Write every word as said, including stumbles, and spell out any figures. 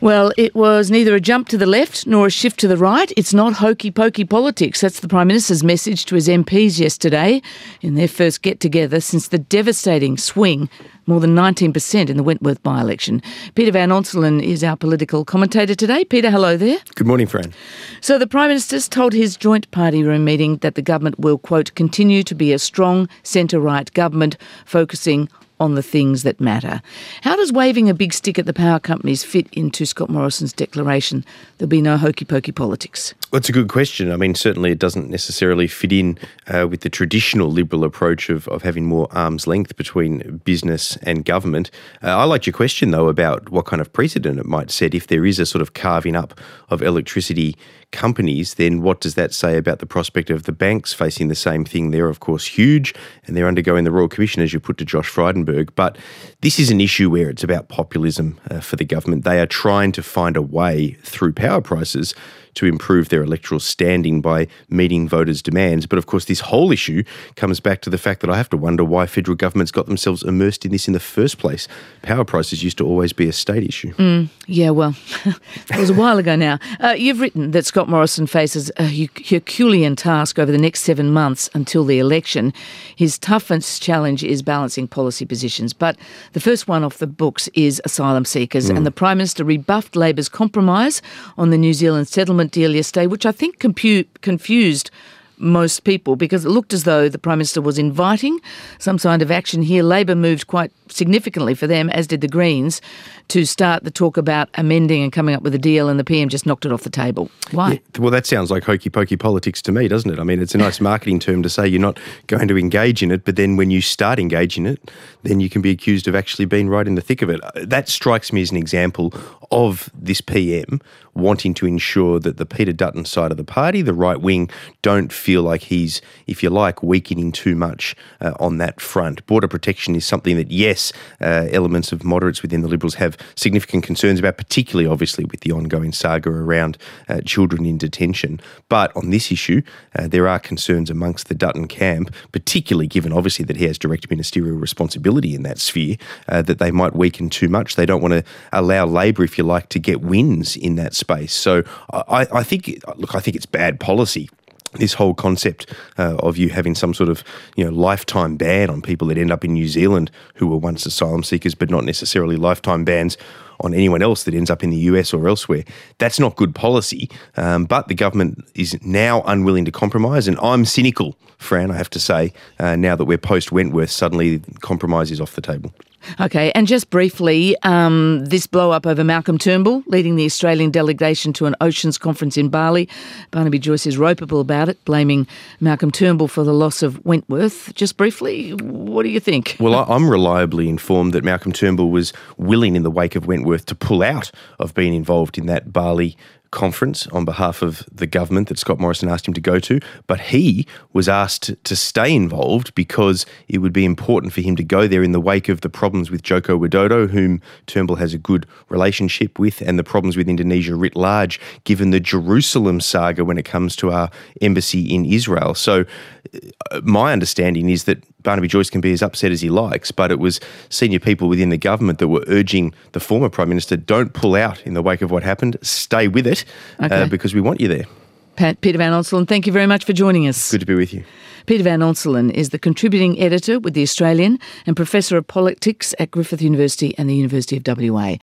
Well, it was neither a jump to the left nor a shift to the right. It's not hokey-pokey politics. That's the Prime Minister's message to his M Ps yesterday in their first get-together since the devastating swing, more than nineteen percent in the Wentworth by-election. Peter Van Onselen is our political commentator today. Peter, hello there. Good morning, Fran. So the Prime Minister's told his joint party room meeting that the government will, quote, continue to be a strong centre-right government focusing on the things that matter. How does waving a big stick at the power companies fit into Scott Morrison's declaration there'll be no hokey-pokey politics? Well, it's a good question. I mean, certainly it doesn't necessarily fit in uh, with the traditional Liberal approach of, of having more arm's length between business and government. Uh, I liked your question, though, about what kind of precedent it might set. If there is a sort of carving up of electricity companies, then what does that say about the prospect of the banks facing the same thing? They're, of course, huge, and they're undergoing the Royal Commission, as you put to Josh Frydenberg. But this is an issue where it's about populism uh, for the government. They are trying to find a way through power prices to improve their electoral standing by meeting voters' demands. But of course, this whole issue comes back to the fact that I have to wonder why federal governments got themselves immersed in this in the first place. Power prices used to always be a state issue. Mm, yeah, well, it was a while ago now. Uh, you've written that Scott Morrison faces a Herculean task over the next seven months until the election. His toughest challenge is balancing policy positions. But the first one off the books is asylum seekers. Mm. And the Prime Minister rebuffed Labor's compromise on the New Zealand settlement deal yesterday, which I think compu- confused most people because it looked as though the Prime Minister was inviting some kind of action here. Labor moved quite significantly for them, as did the Greens, to start the talk about amending and coming up with a deal, and the P M just knocked it off the table. Why? Yeah, well, that sounds like hokey-pokey politics to me, doesn't it? I mean, it's a nice marketing term to say you're not going to engage in it, but then when you start engaging it, then you can be accused of actually being right in the thick of it. That strikes me as an example of this P M wanting to ensure that the Peter Dutton side of the party, the right wing, don't feel like he's, if you like, weakening too much uh, on that front. Border protection is something that, yes, uh, elements of moderates within the Liberals have significant concerns about, particularly, obviously, with the ongoing saga around uh, children in detention. But on this issue, uh, there are concerns amongst the Dutton camp, particularly given, obviously, that he has direct ministerial responsibility in that sphere, uh, that they might weaken too much. They don't want to allow Labor, if you like, to get wins in that space. So I, I think, look, I think it's bad policy. This whole concept uh, of you having some sort of, you know, lifetime ban on people that end up in New Zealand who were once asylum seekers, but not necessarily lifetime bans on anyone else that ends up in the U S or elsewhere. That's not good policy. Um, but the government is now unwilling to compromise, and I'm cynical, Fran, I have to say, uh, now that we're post-Wentworth, suddenly compromise is off the table. Okay, and just briefly, um, this blow-up over Malcolm Turnbull leading the Australian delegation to an Oceans conference in Bali. Barnaby Joyce is ropeable about it, blaming Malcolm Turnbull for the loss of Wentworth. Just briefly, what do you think? Well, I'm reliably informed that Malcolm Turnbull was willing in the wake of Wentworth to pull out of being involved in that Bali conference on behalf of the government that Scott Morrison asked him to go to, but he was asked to stay involved because it would be important for him to go there in the wake of the problems with Joko Widodo, whom Turnbull has a good relationship with, and the problems with Indonesia writ large, given the Jerusalem saga when it comes to our embassy in Israel. So uh, my understanding is that Barnaby Joyce can be as upset as he likes, but it was senior people within the government that were urging the former Prime Minister, don't pull out in the wake of what happened, stay with it, okay. uh, because we want you there. Pat, Peter Van Onselen, thank you very much for joining us. Good to be with you. Peter Van Onselen is the contributing editor with The Australian and Professor of Politics at Griffith University and the University of W A.